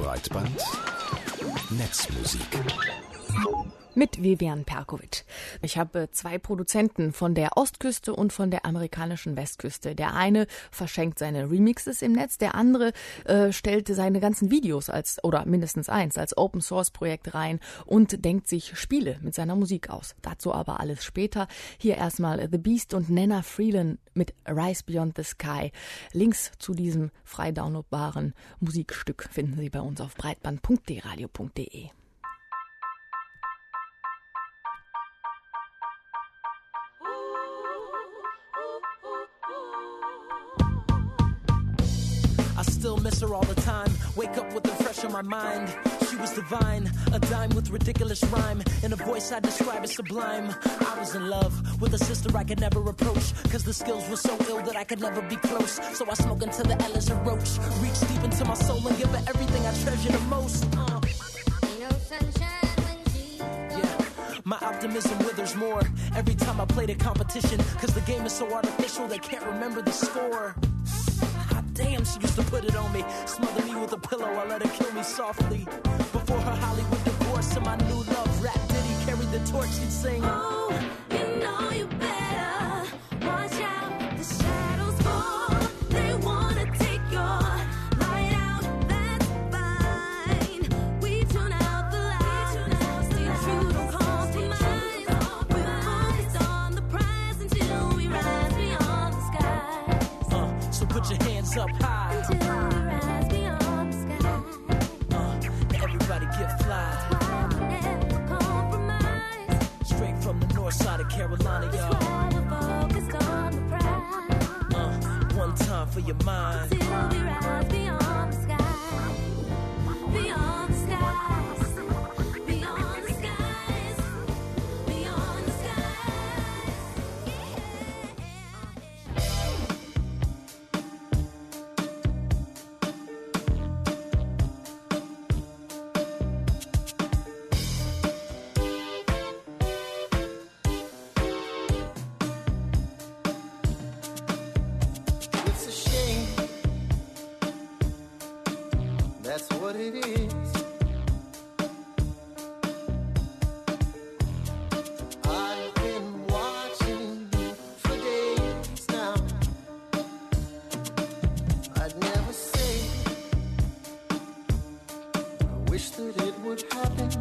Breitband Netzmusik. Mit Vivian Perkovic. Ich habe zwei Produzenten von der Ostküste und von der amerikanischen Westküste. Der eine verschenkt seine Remixes im Netz, der andere stellt seine ganzen Videos oder mindestens eins als Open-Source-Projekt rein und denkt sich Spiele mit seiner Musik aus. Dazu aber alles später. Hier erstmal The Beast und Nana Freeland mit Rise Beyond the Sky. Links zu diesem frei downloadbaren Musikstück finden Sie bei uns auf breitband.dradio.de. I still miss her all the time. Wake up with her fresh on my mind. She was divine, a dime with ridiculous rhyme. In a voice I describe as sublime. I was in love with a sister I could never approach, cause the skills were so ill that I could never be close. So I smoke until the L is a roach. Reach deep into my soul and give her everything I treasure the most. Ain't no sunshine when she's gone. My optimism withers more every time I play the competition, cause the game is so artificial they can't remember the score. Damn, she used to put it on me. Smother me with a pillow, I let her kill me softly. Before her Hollywood divorce and my new love rap Diddy carried the torch, she'd sing, Oh, you know you better watch out, the shadows fall. They wanna take your light out, that's fine. We tune out the lights, stay true, don't compromise. We're focused on the prize until we rise beyond the skies. So put your hands up high. Until we rise beyond the sky. Everybody get fly. We'll never compromise. Straight from the north side of Carolina, That's y'all. why we're focused on the prize. One time for your mind. Till we rise beyond the sky. Beyond the skies. Beyond the skies. Beyond the skies. It's a shame, that's what it is. I've been watching you for days now. I'd never say, I wish that it would happen,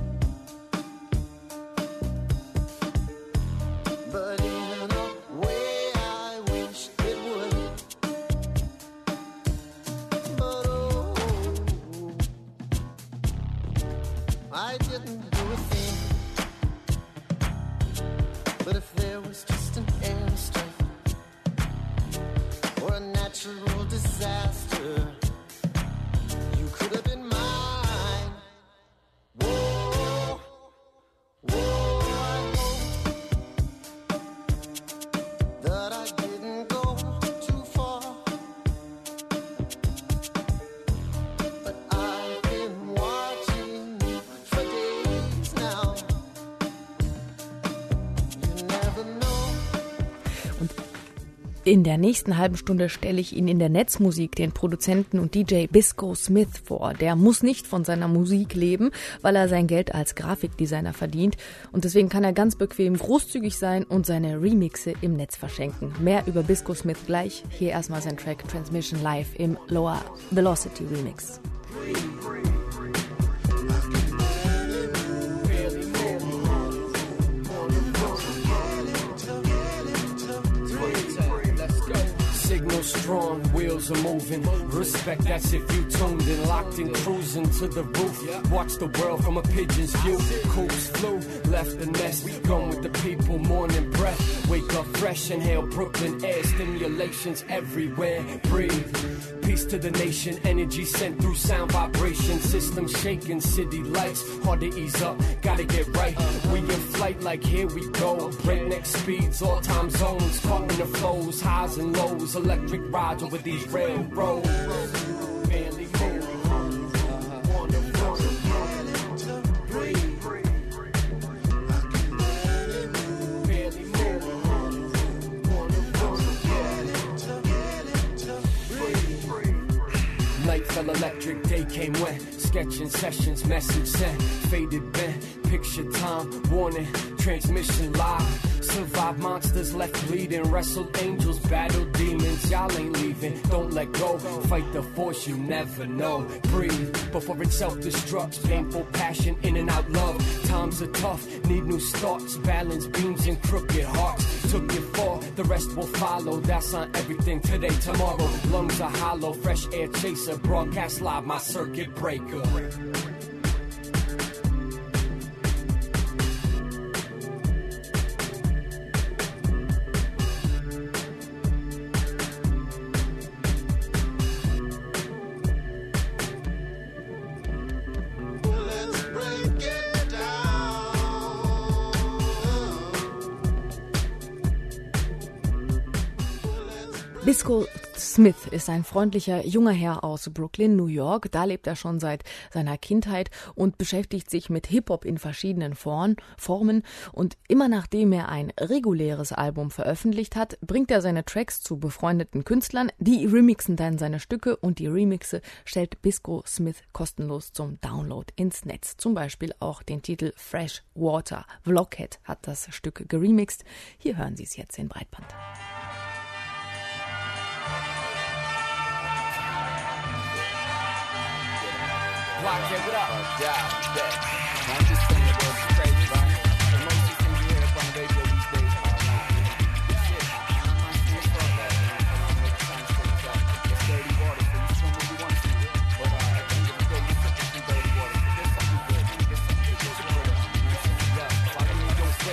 but in a way I wish it would. But oh, I didn't do a thing. But if there was just an airstrike or a natural disaster, you could have been mine. Whoa, whoa, I hope that I didn't go too far. But I've been watching you for days now. You never know. In der nächsten halben Stunde stelle ich Ihnen in der Netzmusik den Produzenten und DJ Bisco Smith vor. Der muss nicht von seiner Musik leben, weil er sein Geld als Grafikdesigner verdient. Und deswegen kann er ganz bequem großzügig sein und seine Remixe im Netz verschenken. Mehr über Bisco Smith gleich. Hier erstmal sein Track Transmission Live im Lower Velocity Remix. Signal strong, wheels are moving. Respect, that's if you tuned in, locked in, cruising to the roof. Watch the world from a pigeon's view. Coops flew, left the nest, gone with the people, morning breath. Wake up fresh, inhale Brooklyn air, stimulations everywhere. Breathe, peace to the nation, energy sent through sound vibration. System shaking, city lights, hard to ease up, gotta get right. We in flight like here we go. Breakneck speeds, all time zones, caught in the flows, highs and lows. Electric rides over these railroads. Barely move. Wanna run. Breathe. Barely move. Wanna run. Breathe. Night fell All electric day came when sketching sessions, message sent, faded bent, picture time, warning, transmission live. Survive monsters left bleeding, wrestled angels, battled demons. Y'all ain't leaving, don't let go. Fight the force, you never know. Breathe before it self-destructs. Painful passion, in and out love. Times are tough, need new starts. Balance beams and crooked hearts. Took it far, the rest will follow. That's on everything today, tomorrow. Lungs are hollow, fresh air chaser. Broadcast live, my circuit breaker. Bisco Smith ist ein freundlicher junger Herr aus Brooklyn, New York. Da lebt er schon seit seiner Kindheit und beschäftigt sich mit Hip-Hop in verschiedenen Formen. Und immer nachdem er ein reguläres Album veröffentlicht hat, bringt er seine Tracks zu befreundeten Künstlern. Die remixen dann seine Stücke und die Remixe stellt Bisco Smith kostenlos zum Download ins Netz. Zum Beispiel auch den Titel Fresh Water. Blockhead hat das Stück geremixt. Hier hören Sie es jetzt in Breitband. Blockhead, what up? Yeah, bet. I'm just saying it was crazy, right? The most things you hear up on the radio these days are like, shit, I'm not saying fuck that. I'm making time to change up. It's dirty water, so you swim when you want to. But at the end of the day, you're sipping some dirty water. So there's something good. There's something good to put up. Yeah, follow me,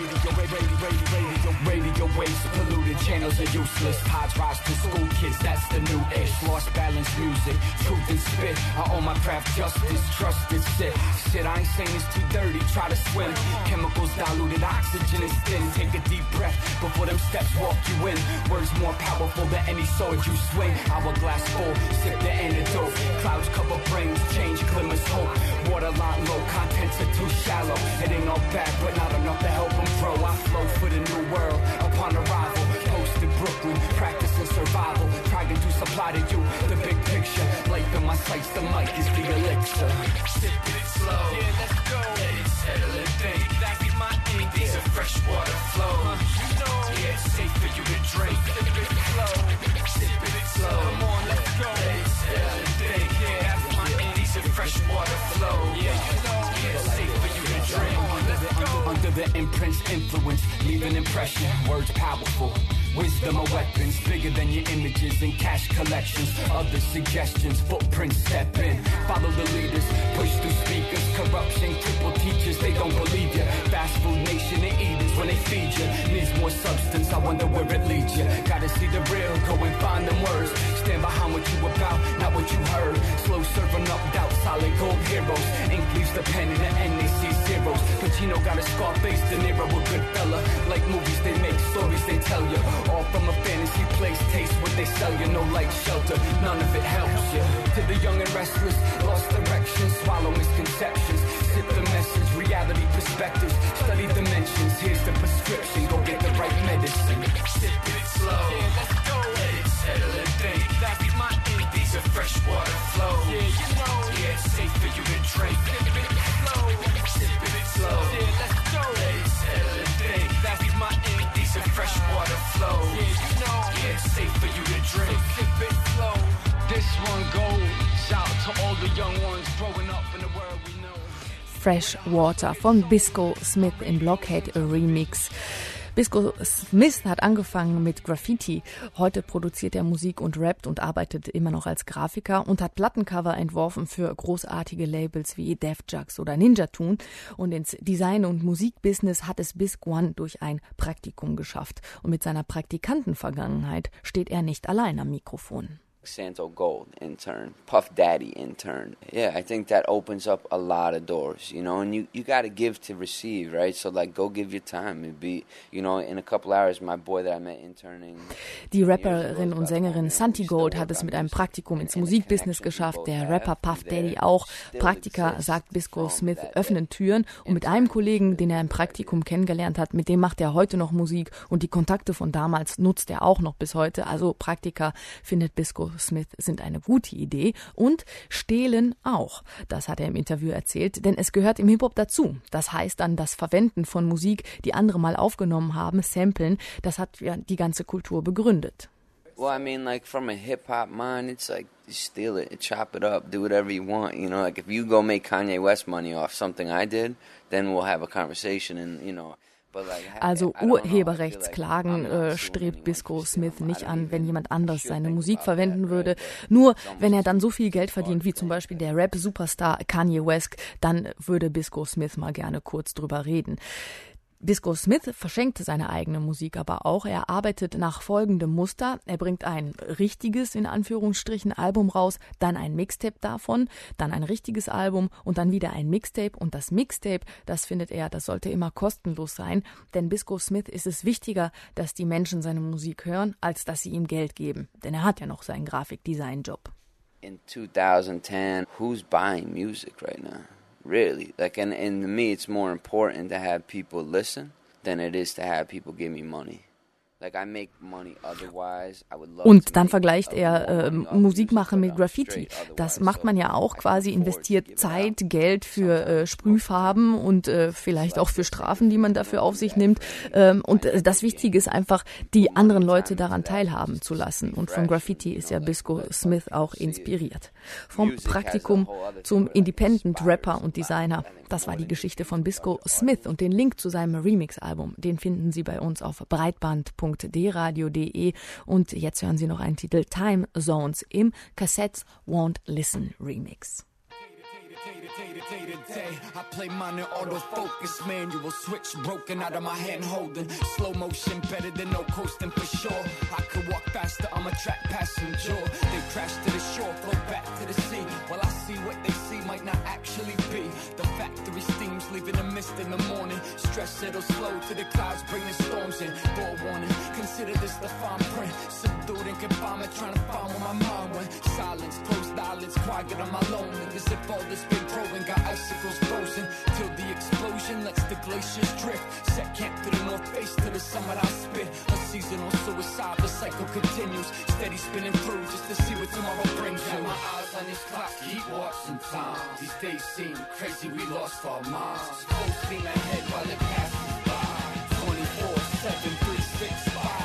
radio waves polluted, channels are useless. Tides rise to school kids, that's the new ish. Lost balance music, truth and spit. I own my craft justice, trust is shit. Shit, I ain't saying it's too dirty, try to swim. Chemicals diluted, oxygen is thin. Take a deep breath before them steps walk you in. Words more powerful than any sword you swing. Hourglass full, sip the antidote. Clouds cover brains, change glimmers hope. Waterline low, contents are too shallow. It ain't all bad, but not enough to help them grow. I flow for the new world, upon arrival. Posted Brooklyn, practicing survival. Trying to supply to you the big picture. Life in my sights, the mic is the elixir. Sip it slow, yeah, let's go. Let it settle and think. That be my aim. These are fresh water flow. You know, yeah, it's safe for you to drink. Sip it slow, sip it slow. Come on, let's go. Let it settle and think. Yeah, that's my aim. These are fresh water flow. Yeah, you know, yeah, it's safe for you to drink. Let's go. Under the imprint's influence, leave an impression. Words powerful. Wisdom of weapons, bigger than your images and cash collections. Other suggestions, footprints step in. Follow the leaders, push through speakers. Corruption, crippled teachers, they don't believe you. Fast food nation, they eat it when they feed you. Needs more substance, I wonder where it leads you. Gotta see the real, go and find them words. Stand behind what you about, not what you heard. Slow serving up doubt, solid gold heroes. Ink leaves the pen in the end, they see zeros. Pacino got a Scarface, De Niro a good fella. Like movies, they make stories, they tell you. All from a fantasy place, taste what they sell you. No light shelter, none of it helps you. To the young and restless, lost direction, swallow misconceptions. Sip the message, reality perspectives, study dimensions. Here's the prescription, go get the right medicine. Sip it slow, yeah, let's go. Let it settle and think. That be my aim. These are fresh water flow. Yeah, you know, yeah, it's safe for you to drink. Sip it slow, sip it slow. Yeah, let's go. Let it settle and think. That be my aim. These are fresh water flow. Yeah, you know, yeah, it's safe for you to drink. So sip it slow. This one goes out to all the young ones growing up in the world we know. Fresh Water von Bisco Smith im Blockhead Remix. Bisco Smith hat angefangen mit Graffiti. Heute produziert er Musik und rappt und arbeitet immer noch als Grafiker und hat Plattencover entworfen für großartige Labels wie Def Jux oder Ninja Tune. Und ins Design- und Musikbusiness hat es Bisquan durch ein Praktikum geschafft. Und mit seiner Praktikantenvergangenheit steht er nicht allein am Mikrofon. Santo Gold intern, Puff Daddy intern. Yeah, I think that opens up a lot of doors, you know, and you got to give to receive, right? So like go give your time. It'd be, you know, in a couple hours, my boy that I met interning. Die Rapperin und Sängerin Santi Gold hat es mit einem Praktikum ins Musikbusiness geschafft, der Rapper Puff Daddy auch. Praktika, sagt Bisco Smith, öffnen Türen und mit einem Kollegen, den er im Praktikum kennengelernt hat, mit dem macht er heute noch Musik und die Kontakte von damals nutzt er auch noch bis heute. Also Praktika findet Bisco Smith sind eine gute Idee und stehlen auch. Das hat er im Interview erzählt, denn es gehört im Hip-Hop dazu. Das heißt dann, das Verwenden von Musik, die andere mal aufgenommen haben, samplen, das hat ja die ganze Kultur begründet. Well, I mean, like, from a hip-hop mind, it's like, you steal it, chop it up, do whatever you want, you know? Like, if you go make Kanye West money off something I did, then we'll have a conversation and, you know... Also Urheberrechtsklagen strebt Bisco Smith nicht an, wenn jemand anders seine Musik verwenden würde. Nur wenn er dann so viel Geld verdient, wie zum Beispiel der Rap-Superstar Kanye West, dann würde Bisco Smith mal gerne kurz drüber reden. Bisco Smith verschenkt seine eigene Musik aber auch. Er arbeitet nach folgendem Muster. Er bringt ein richtiges, in Anführungsstrichen, Album raus, dann ein Mixtape davon, dann ein richtiges Album und dann wieder ein Mixtape. Und das Mixtape, das findet er, das sollte immer kostenlos sein. Denn Bisco Smith ist es wichtiger, dass die Menschen seine Musik hören, als dass sie ihm Geld geben. Denn er hat ja noch seinen Grafikdesign-Job. In 2010, who's buying music right now? Really, like, and to me, it's more important to have people listen than it is to have people give me money. Like, I make money otherwise. I would love Und dann vergleicht er Musik machen mit Graffiti. Das macht man ja auch quasi, investiert Zeit, Geld für Sprühfarben und vielleicht auch für Strafen, die man dafür auf sich nimmt. Und das Wichtige ist einfach, die anderen Leute daran teilhaben zu lassen. Und von Graffiti ist ja Bisco Smith auch inspiriert. Vom Praktikum zum Independent-Rapper und Designer. Das war die Geschichte von Bisco Smith. Und den Link zu seinem Remix-Album, den finden Sie bei uns auf breitband.dradio.de. Und jetzt hören Sie noch einen Titel, Time Zones, im Cassettes Won't Listen Remix. I play mine in autofocus, manual switch broken out of my hand holding. Slow motion better than no coasting for sure. I could walk faster, I'm a track passenger. They crash to the shore, flow back to the sea. While I see what they see might not actually be. The factory steams leaving a mist in the morning. Stress settles slow to the clouds, bringing storms in. Forewarning, consider this the fine print. Subdued in confinement, trying to find where my mind went. Silence, closed eyelids, quiet on my loneliness. As if all this big growing got icicles frozen till the explosion lets the glaciers drift. Set camp to the north face to the summit I spit. A seasonal suicide, the cycle continues. Steady spinning through just to see what tomorrow brings you. My eyes on this clock, keep watching time. These days seem crazy, we lost our minds. Full steam ahead while it passes by. 24/7, 365.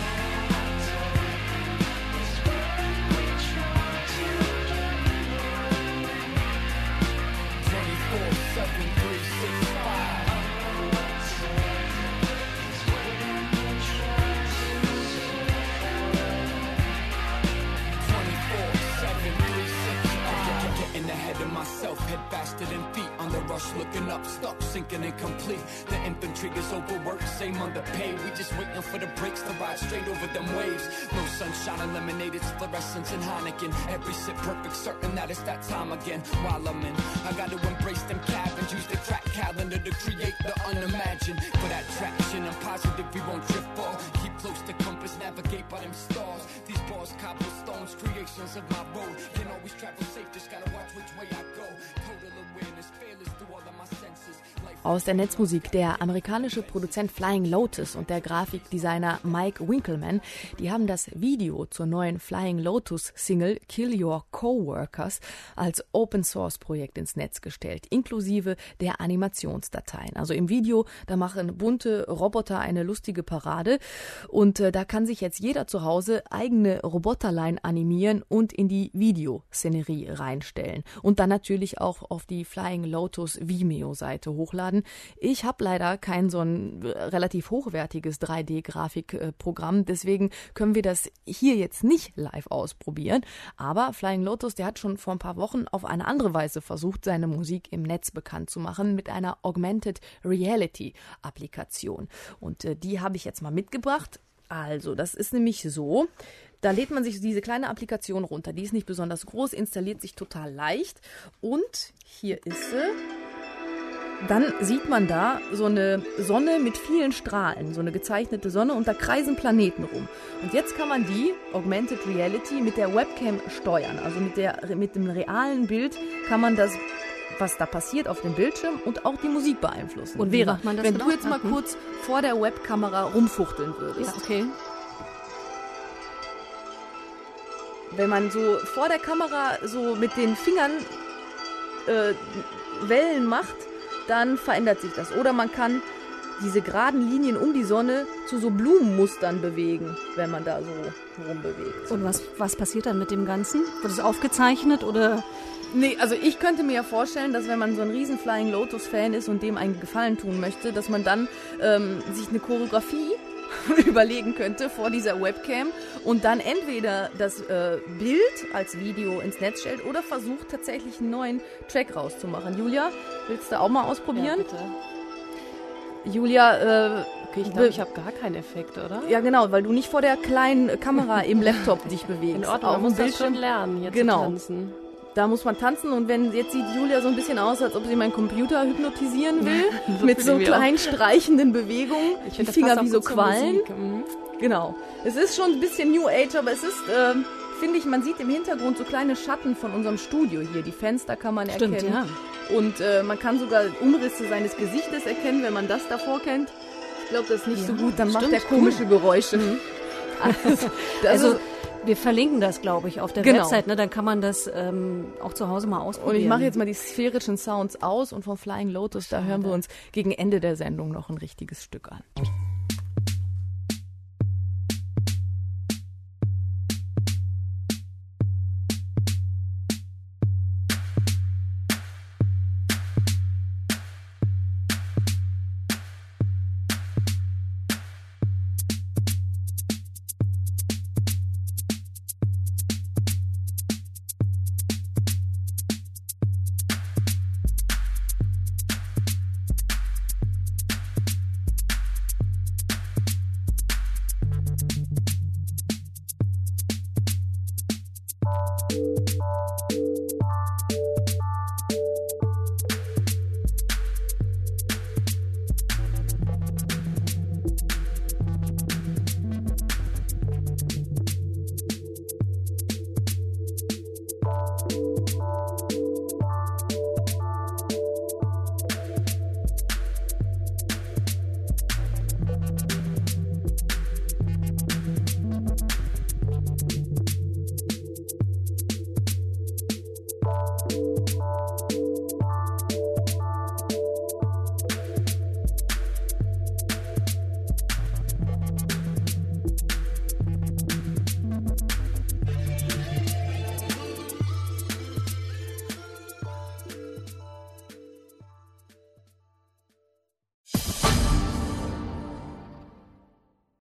Myself, head faster than feet on the rush, looking up, stuck, sinking incomplete. The infantry is overworked, same underpaid. We just waiting for the brakes to ride straight over them waves. No sunshine, eliminated fluorescence and Heineken. Every sip perfect, certain that it's that time again. While I'm in, I got to embrace them cabins, use the track calendar to create the unimagined. For that traction, I'm positive we won't drift ball. Keep close to compass, navigate by them stars. These bars, cobblestones, creations of my road. Can't always travel safe, just gotta watch which way I go. Total awareness, fearless through all of my senses. Aus der Netzmusik, der amerikanische Produzent Flying Lotus und der Grafikdesigner Mike Winkelmann, die haben das Video zur neuen Flying Lotus Single Kill Your Coworkers als Open-Source-Projekt ins Netz gestellt, inklusive der Animationsdateien. Also im Video, da machen bunte Roboter eine lustige Parade und da kann sich jetzt jeder zu Hause eigene Roboterlein animieren und in die Videoszenerie reinstellen und dann natürlich auch auf die Flying Lotus Vimeo-Seite hochladen. Ich habe leider kein so ein relativ hochwertiges 3D-Grafikprogramm, deswegen können wir das hier jetzt nicht live ausprobieren. Aber Flying Lotus, der hat schon vor ein paar Wochen auf eine andere Weise versucht, seine Musik im Netz bekannt zu machen mit einer Augmented Reality-Applikation. Und die habe ich jetzt mal mitgebracht. Also, das ist nämlich so, da lädt man sich diese kleine Applikation runter. Die ist nicht besonders groß, installiert sich total leicht. Und hier ist sie. Dann sieht man da so eine Sonne mit vielen Strahlen, so eine gezeichnete Sonne und da kreisen Planeten rum. Und jetzt kann man die Augmented Reality mit der Webcam steuern. Also mit dem realen Bild kann man das, was da passiert auf dem Bildschirm und auch die Musik beeinflussen. Und Vera, wenn du jetzt mal kurz vor der Webkamera rumfuchteln würdest. Ja, okay. wenn man so vor der Kamera so mit den Fingern Wellen macht, dann verändert sich das. Oder man kann diese geraden Linien um die Sonne zu so Blumenmustern bewegen, wenn man da so rumbewegt. Und was passiert dann mit dem Ganzen? Wird es aufgezeichnet oder? Nee, also ich könnte mir ja vorstellen, dass wenn man so ein riesen Flying Lotus-Fan ist und dem einen Gefallen tun möchte, dass man dann sich eine Choreografie überlegen könnte vor dieser Webcam und dann entweder das Bild als Video ins Netz stellt oder versucht tatsächlich einen neuen Track rauszumachen. Julia, willst du auch mal ausprobieren? Ja, bitte. Julia, okay, ich glaube, ich habe gar keinen Effekt, oder? Ja, genau, weil du nicht vor der kleinen Kamera im Laptop dich bewegst. In Ordnung, man muss das schon lernen, jetzt zu tanzen. Da muss man tanzen und jetzt sieht Julia so ein bisschen aus, als ob sie meinen Computer hypnotisieren will, mit so kleinen streichenden Bewegungen, die Finger wie so Quallen. Genau. Es ist schon ein bisschen New Age, aber es ist, finde ich, man sieht im Hintergrund so kleine Schatten von unserem Studio hier. Die Fenster kann man erkennen. Stimmt, ja. Und man kann sogar Umrisse seines Gesichtes erkennen, wenn man das davor kennt. Ich glaube, das ist nicht so gut, dann macht der komische Geräusche. Also wir verlinken das, glaube ich, auf der Website, ne? Dann kann man das auch zu Hause mal ausprobieren. Und ich mache jetzt mal die sphärischen Sounds aus und von Flying Lotus, da hören wir uns gegen Ende der Sendung noch ein richtiges Stück an.